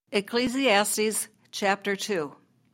Ecclesiastes chapter 2.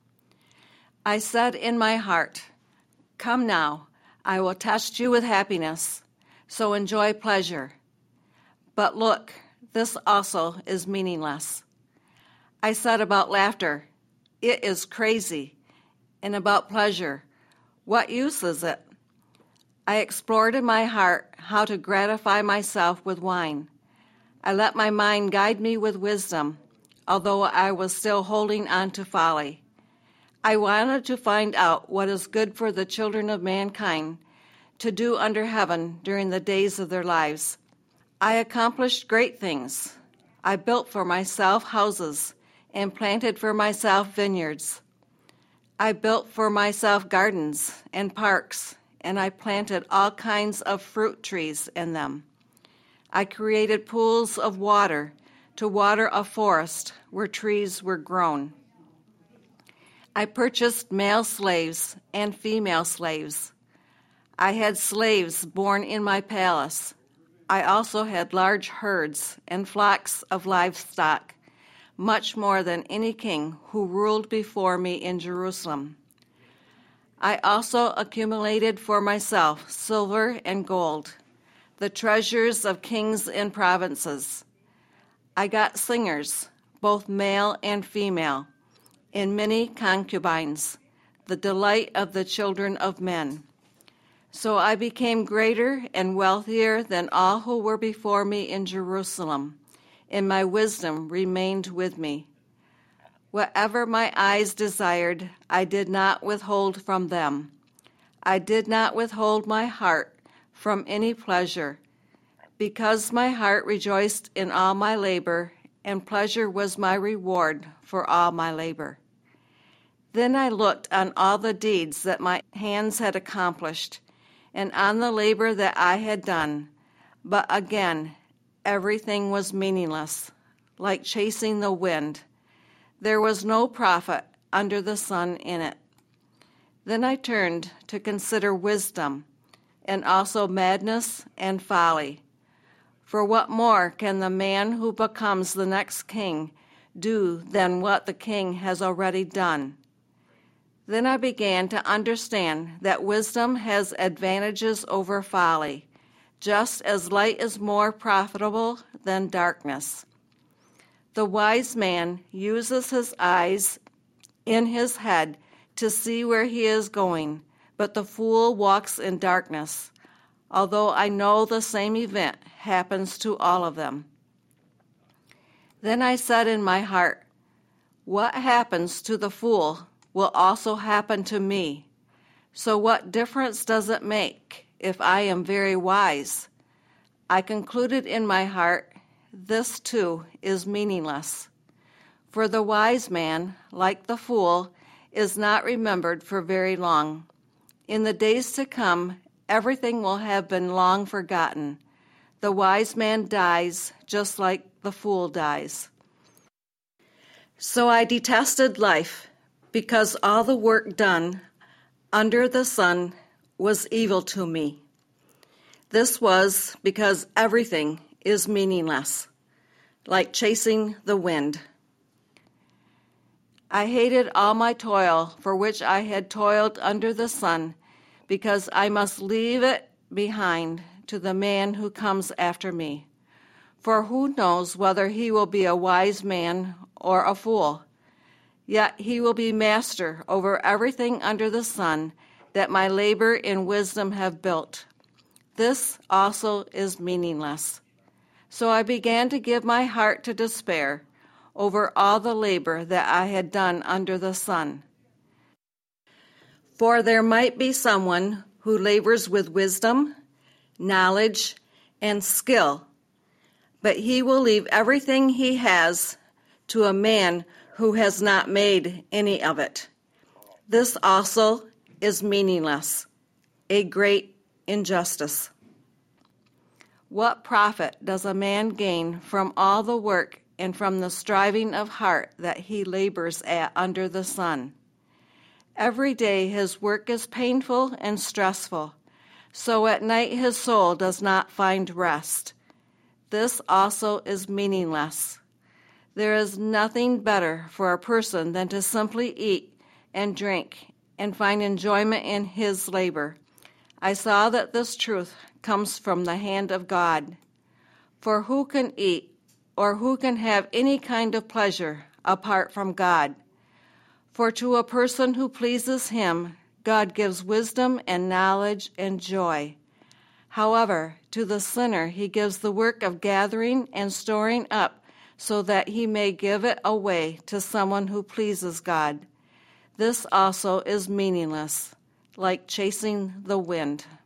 I said in my heart, "Come now, I will test you with happiness, so enjoy pleasure." But look, this also is meaningless. I said about laughter, "It is crazy," and about pleasure, "What use is it?" I explored in my heart how to gratify myself with wine. I let my mind guide me with wisdom, although I was still holding on to folly. I wanted to find out what is good for the children of mankind to do under heaven during the days of their lives. I accomplished great things. I built for myself houses and planted for myself vineyards. I built for myself gardens and parks, and I planted all kinds of fruit trees in them. I created pools of water to water a forest where trees were grown. I purchased male slaves and female slaves. I had slaves born in my palace. I also had large herds and flocks of livestock, much more than any king who ruled before me in Jerusalem. I also accumulated for myself silver and gold, the treasures of kings and provinces. I got singers, both male and female, and many concubines, the delight of the children of men. So I became greater and wealthier than all who were before me in Jerusalem, and my wisdom remained with me. Whatever my eyes desired, I did not withhold from them. I did not withhold my heart from any pleasure, because my heart rejoiced in all my labor, and pleasure was my reward for all my labor. Then I looked on all the deeds that my hands had accomplished, and on the labor that I had done. But again, everything was meaningless, like chasing the wind. There was no profit under the sun in it. Then I turned to consider wisdom, and also madness and folly. For what more can the man who becomes the next king do than what the king has already done? Then I began to understand that wisdom has advantages over folly, just as light is more profitable than darkness. The wise man uses his eyes in his head to see where he is going, but the fool walks in darkness, although I know the same event happens to all of them. Then I said in my heart, "What happens to the fool will also happen to me. So what difference does it make if I am very wise?" I concluded in my heart, this too is meaningless. For the wise man, like the fool, is not remembered for very long. In the days to come, everything will have been long forgotten. The wise man dies just like the fool dies. So I detested life, because all the work done under the sun was evil to me. This was because everything is meaningless, like chasing the wind. I hated all my toil for which I had toiled under the sun, because I must leave it behind to the man who comes after me. For who knows whether he will be a wise man or a fool? Yet he will be master over everything under the sun that my labor in wisdom have built. This also is meaningless. So I began to give my heart to despair over all the labor that I had done under the sun. For there might be someone who labors with wisdom, knowledge, and skill, but he will leave everything he has to a man who has not made any of it. This also is meaningless, a great injustice. What profit does a man gain from all the work and from the striving of heart that he labors at under the sun? Every day his work is painful and stressful, so at night his soul does not find rest. This also is meaningless. There is nothing better for a person than to simply eat and drink and find enjoyment in his labor. I saw that this truth comes from the hand of God. For who can eat or who can have any kind of pleasure apart from God? For to a person who pleases him, God gives wisdom and knowledge and joy. However, to the sinner he gives the work of gathering and storing up so that he may give it away to someone who pleases God. This also is meaningless, like chasing the wind.